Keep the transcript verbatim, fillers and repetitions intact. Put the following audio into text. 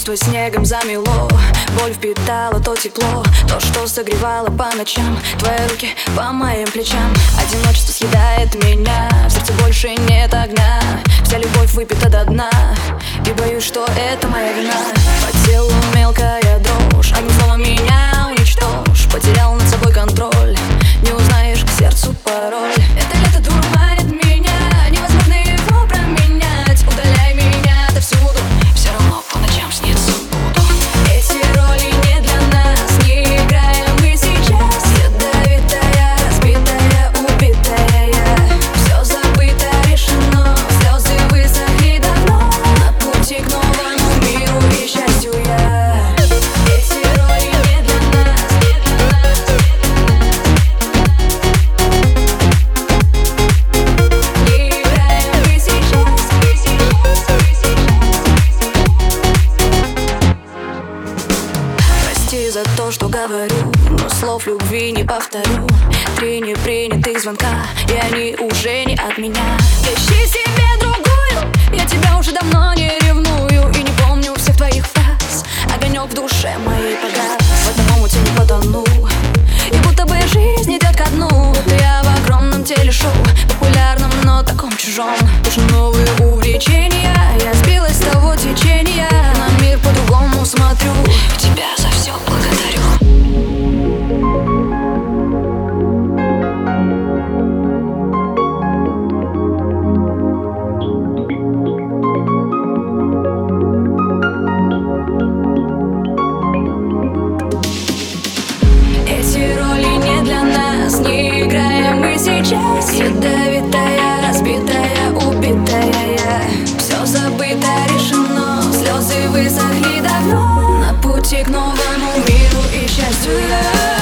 чувство снегом замело. Боль впитала то тепло, то, что согревало по ночам. Твои руки по моим плечам. Одиночество съедает меня, в сердце больше нет огня. Вся любовь выпита до дна, и боюсь, что это моя вина. По телу мелкая дрожь, одним словом меня уничтожь. Потерял над собой контроль, не узнаешь к сердцу пароль. Это лето дурманит меня, невозможно его променять. Удаляй меня отовсюду, все равно по ночам снится буду. Эти роли не для нас, не играем мы сейчас. Ядовитая, разбитая, убитая я. Все забыто, решено, слезы высохли давно. На пути к новому миру и счастью я. Эти роли не для нас, не для нас, не играем мы сейчас, мы сейчас, мы сейчас. Прости за то, что говорю, но слов любви не повторю. Три непринятых звонка, и они уже не от меня. Ищи себе другую, я тебя уже давно не ревную. И не помню всех твоих фраз, огонек в душе моей погас. В этом омуте не потону, и будто бы жизнь идет ко дну. Будто я в огромном телешоу, популярном, но таком чужом. Нужны новые увлечения, я сбилась с того течения. На мир по-другому смотрю, тебя за все благодарю. Эти роли не для нас, не играем мы сейчас. Ядовитая, разбитая, убитая я. Все забыто, решено, слезы высохли давно. На пути к новому миру и счастью я.